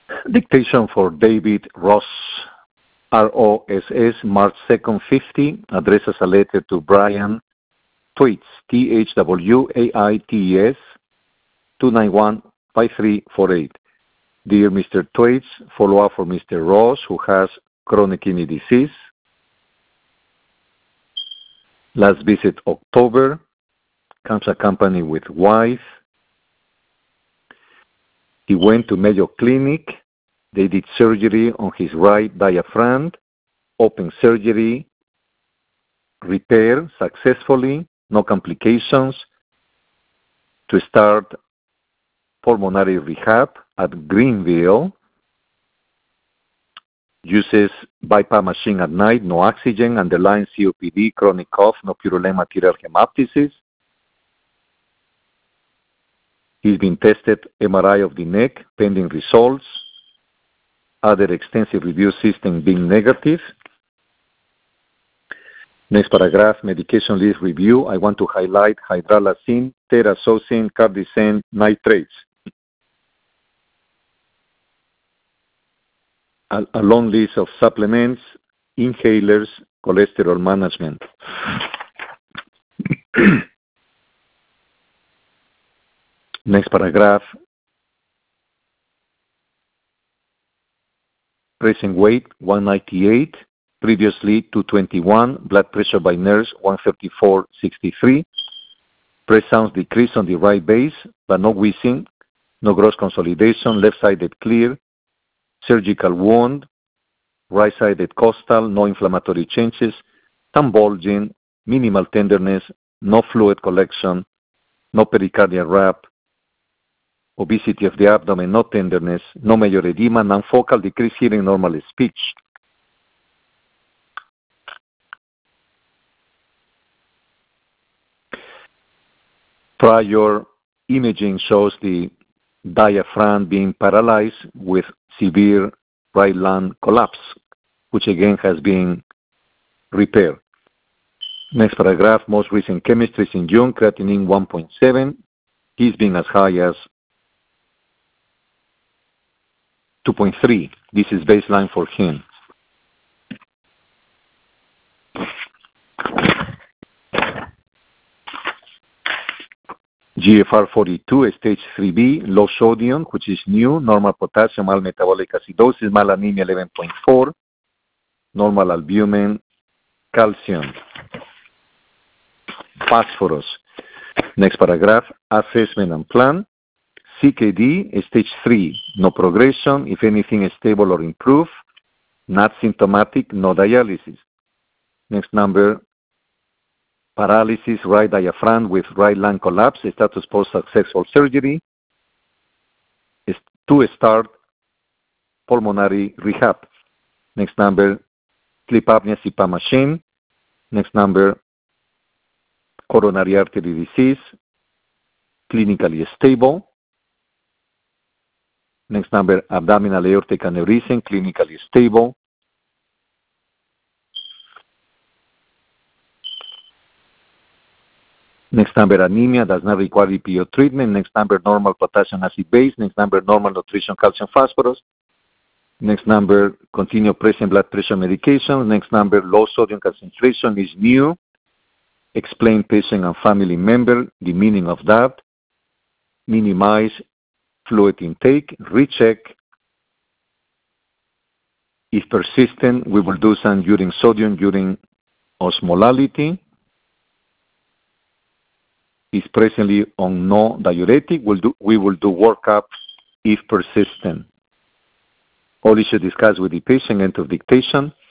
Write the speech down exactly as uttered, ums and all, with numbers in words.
Dictation for David Ross, R O S S, March second, fifty, addressed as a letter to Brian Thwaites, T H W A I T E S, two nine one, five three four eight. Dear Mister Thwaites, follow-up for Mister Ross, who has chronic kidney disease. Last visit October, comes accompanied with wife. He went to Mayo Clinic. They did surgery on his right diaphragm, open surgery, repair successfully, no complications. To start pulmonary rehab at Greenville. Uses BiPAP machine at night, no oxygen, underlying C O P D, chronic cough, no purulent material hemoptysis. He's been tested M R I of the neck, pending results. Other extensive review system being negative. Next paragraph, medication list review. I want to highlight hydralazine, terazocine, cardizane, nitrates. A, a long list of supplements, inhalers, cholesterol management. Next paragraph. Present weight, one ninety-eight. Previously, two twenty-one. Blood pressure by nurse, one thirty-four sixty-three. Press sounds decrease on the right base, but no wheezing. No gross consolidation. Left-sided clear. Surgical wound. Right-sided costal. No inflammatory changes. Some bulging. Minimal tenderness. No fluid collection. No pericardial wrap. Obesity of the abdomen, no tenderness, no major edema, non-focal, decreased hearing, normal speech. Prior imaging shows the diaphragm being paralyzed with severe right lung collapse, which again has been repaired. Next paragraph, most recent chemistry in June, creatinine one point seven. He's been as high as two point three. This is baseline for him. G F R forty-two, stage three B, low sodium, which is new, normal potassium, mild metabolic acidosis, mild anemia eleven point four, normal albumin, calcium, phosphorus. Next paragraph, assessment and plan. C K D, stage three, no progression, if anything, stable or improved, not symptomatic, no dialysis. Next number, paralysis, right diaphragm with right lung collapse, status post-successful surgery, is to start pulmonary rehab. Next number, sleep apnea, C PAP machine. Next number, coronary artery disease, clinically stable. Next number, abdominal aortic aneurysm, clinically stable. Next number, anemia, does not require E P O treatment. Next number, normal potassium acid base. Next number, normal nutrition, calcium, phosphorus. Next number, continued present blood pressure medication. Next number, low sodium concentration is new. Explain patient and family member the meaning of that. Minimize fluid intake, recheck. If persistent, we will do some urine sodium, urine osmolality. Is presently on no diuretic. We'll do, we will do workup if persistent. All issues discussed with the patient, end of dictation.